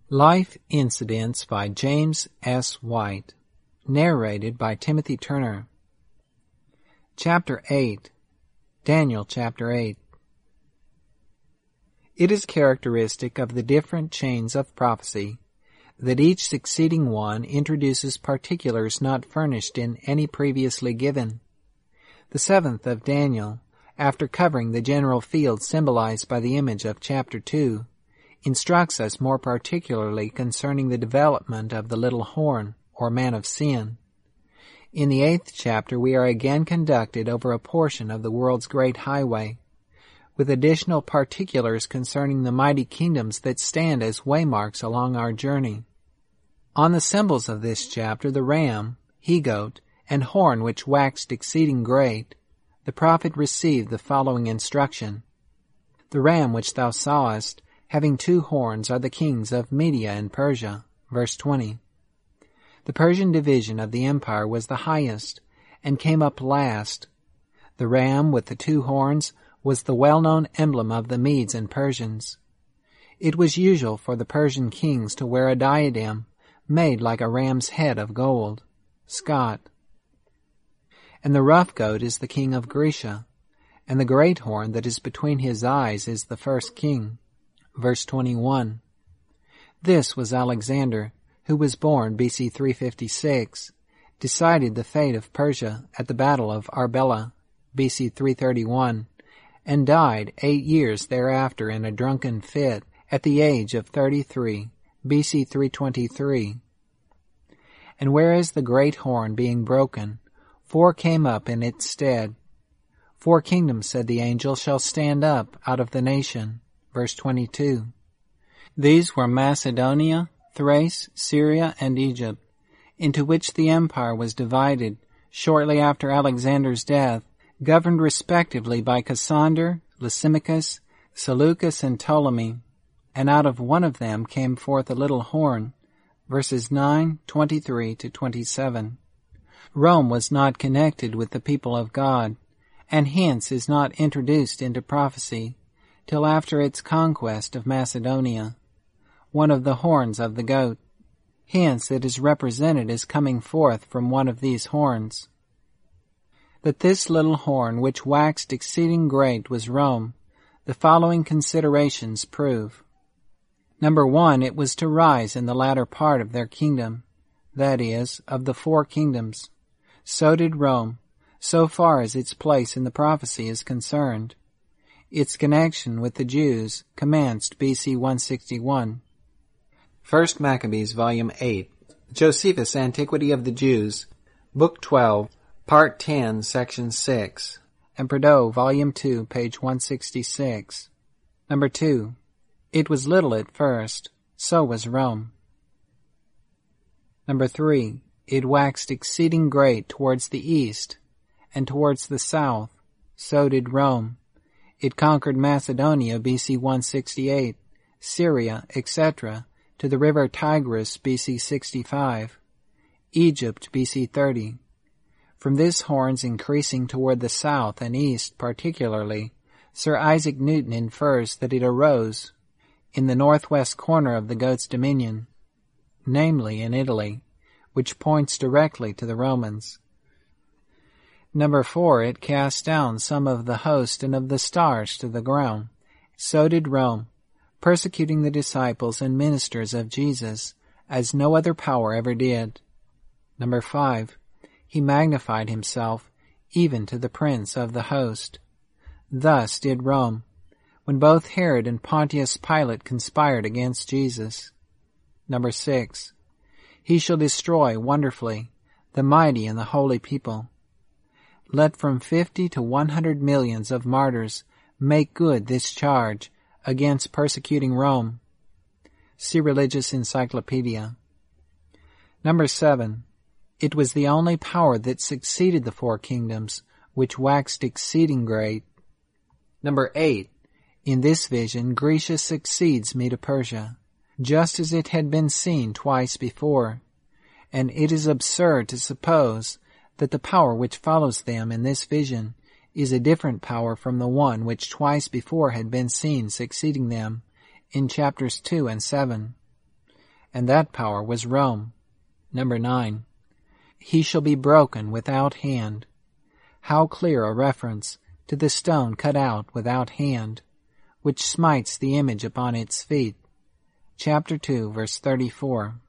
Life Incidents by James S. White. Narrated by Timothy Turner. Chapter 8. Daniel chapter 8. It is characteristic of the different chains of prophecy that each succeeding one introduces particulars not furnished in any previously given. The seventh of Daniel, after covering the general field symbolized by the image of chapter 2, instructs us more particularly concerning the development of the little horn, or man of sin. In the 8th chapter we are again conducted over a portion of the world's great highway, with additional particulars concerning the mighty kingdoms that stand as waymarks along our journey. On the symbols of this chapter, the ram, he-goat, and horn which waxed exceeding great, the prophet received the following instruction. The ram which thou sawest, having 2 horns, are the kings of Media and Persia. Verse 20. The Persian division of the empire was the highest, and came up last. The ram with the 2 horns was the well-known emblem of the Medes and Persians. It was usual for the Persian kings to wear a diadem made like a ram's head of gold. Scott. And the rough goat is the king of Grecia, and the great horn that is between his eyes is the first king. Verse 21. This was Alexander, who was born BC 356, decided the fate of Persia at the battle of Arbela, BC 331, and died 8 years thereafter in a drunken fit at the age of 33, BC 323. And whereas the great horn being broken, 4 came up in its stead. 4 kingdoms, said the angel, shall stand up out of the nation. Verse 22. These were Macedonia, Thrace, Syria, and Egypt, into which the empire was divided shortly after Alexander's death, governed respectively by Cassander, Lysimachus, Seleucus, and Ptolemy, and out of one of them came forth a little horn. Verses 9, 23 to 27. Rome was not connected with the people of God, and hence is not introduced into prophecy till after its conquest of Macedonia, one of the horns of the goat. Hence it is represented as coming forth from one of these horns. That this little horn which waxed exceeding great was Rome, the following considerations prove. Number 1, it was to rise in the latter part of their kingdom, that is, of the 4 kingdoms. So did Rome, so far as its place in the prophecy is concerned. Its connection with the Jews commenced BC 161. 1 Maccabees, Volume 8, Josephus' Antiquity of the Jews, Book 12, Part 10, Section 6, and Prideaux, Volume 2, page 166. Number 2, it was little at first, so was Rome. Number 3, it waxed exceeding great towards the east, and towards the south, so did Rome. It conquered Macedonia BC 168, Syria, etc., to the river Tigris BC 65, Egypt BC 30. From this horns increasing toward the south and east particularly, Sir Isaac Newton infers that it arose in the northwest corner of the goat's dominion, namely in Italy, which points directly to the Romans. Number 4, it cast down some of the host and of the stars to the ground. So did Rome, persecuting the disciples and ministers of Jesus, as no other power ever did. Number 5, he magnified himself, even to the prince of the host. Thus did Rome, when both Herod and Pontius Pilate conspired against Jesus. Number 6, he shall destroy wonderfully the mighty and the holy people. Let from 50 to 100 millions of martyrs make good this charge against persecuting Rome. See Religious Encyclopedia. Number 7, it was the only power that succeeded the 4 kingdoms, which waxed exceeding great. Number 8, in this vision Grecia succeeds Medo-Persia, just as it had been seen twice before, and it is absurd to suppose that the power which follows them in this vision is a different power from the one which twice before had been seen succeeding them in chapters 2 and 7. and that power was Rome. Number 9. He shall be broken without hand. How clear a reference to the stone cut out without hand, which smites the image upon its feet. Chapter 2, verse 34.